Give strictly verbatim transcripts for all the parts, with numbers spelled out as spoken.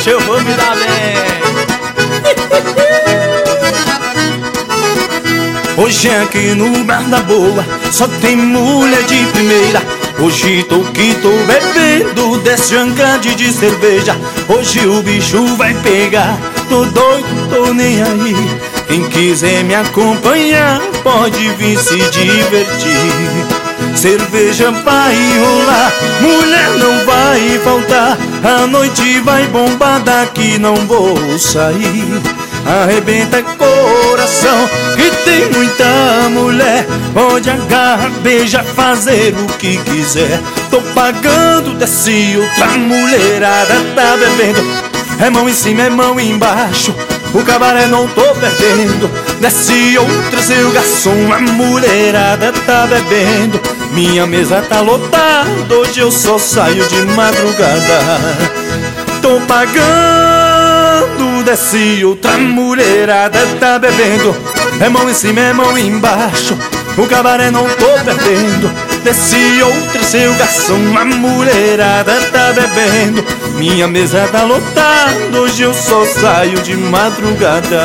hoje eu vou me dar bem. Hoje aqui no Bar da Boa só tem mulher de primeira. Hoje tô que tô bebendo desse ancade de cerveja. Hoje o bicho vai pegar, tô doido, tô nem aí. Quem quiser me acompanhar pode vir se divertir. Cerveja vai rolar, mulher não vai faltar. A noite vai bombar, daqui não vou sair. Arrebenta coração, que tem muita mulher. Pode agarrar, beija, fazer o que quiser. Tô pagando, desce outra mulherada tá bebendo. É mão em cima, é mão embaixo, o cabaré não tô perdendo. Desce outra, seu garçom, a mulherada tá bebendo. Minha mesa tá lotada, hoje eu só saio de madrugada. Tô pagando, desce outra mulherada tá bebendo. É mão em cima, é mão embaixo, o cabaré não tô perdendo. Desce outra, seu garçom, a mulherada tá bebendo. Minha mesa tá lotada, hoje eu só saio de madrugada.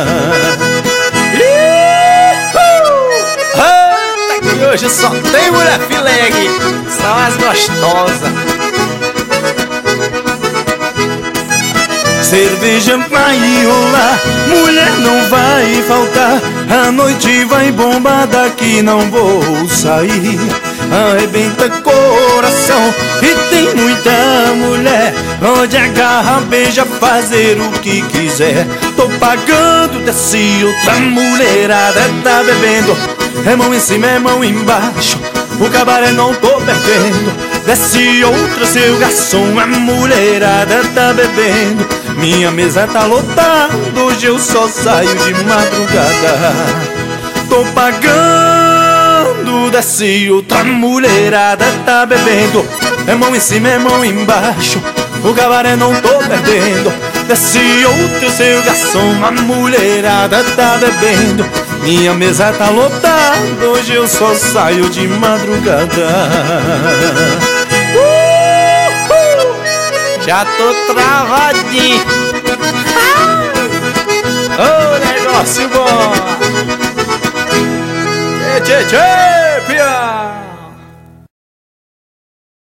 E hoje só tem mulher filé aqui, são as gostosas. Cerveja vai rolar, mulher não vai faltar. A noite vai bombar, daqui não vou sair. Arrebenta coração, e tem muita mulher. Onde agarra, beija, fazer o que quiser. Tô pagando, desce outra mulherada tá bebendo. É mão em cima, é mão embaixo, o cabaré não tô perdendo. Desce outra, seu garçom, a mulherada tá bebendo. Minha mesa tá lotada, hoje eu só saio de madrugada. Tô pagando, desce outra mulherada tá bebendo. É mão em cima, é mão embaixo, o cabaré não tô perdendo. Desce outra, seu garçom, a mulherada tá bebendo. Minha mesa tá lotada, hoje eu só saio de madrugada. Uhul! Já tô travadinho. Ô, oh, negócio bom. Tchê, tchê, tchê, pia.